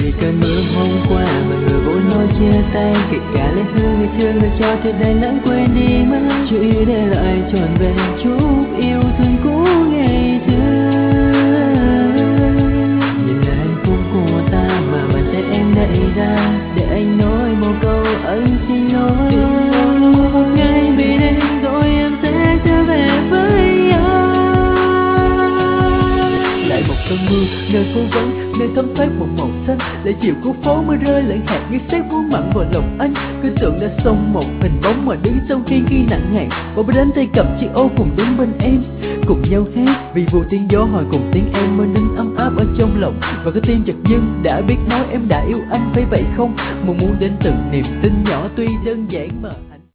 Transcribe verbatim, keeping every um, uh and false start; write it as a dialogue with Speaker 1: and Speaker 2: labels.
Speaker 1: vì cơn mưa hôm qua mà người vội nói chia tay, kể cả lẽ hứa người thương người cho cho đành lãng quên đi mất, chỉ để lại trọn vẹn chút yêu thương cũ ngày xưa. Nhìn lại hạnh phúc của ta mà bàn tay em đẩy ra, để anh nói một câu anh xin lỗi. Một ngày vì đây rồi em sẽ trở về với anh. Lại một cơn mưa nơi phố vắng, nơi thấm thoát một màu xanh, lại chiều của phố mưa rơi lẫn hạt như sét muốn mặn vào lòng anh. Cứ tưởng đã xong một hình bóng mà đứng sau khi khi nặng hàng, bỏ bên đánh tay cầm chiếc ô cùng đứng bên em, cùng nhau hát vì vụ tiếng gió hỏi cùng tiếng em mới nín ấm áp ở trong lòng. Và cái tim chợt dưng đã biết nói em đã yêu anh, phải vậy không? Một muốn đến từng niềm tin nhỏ tuy đơn giản mà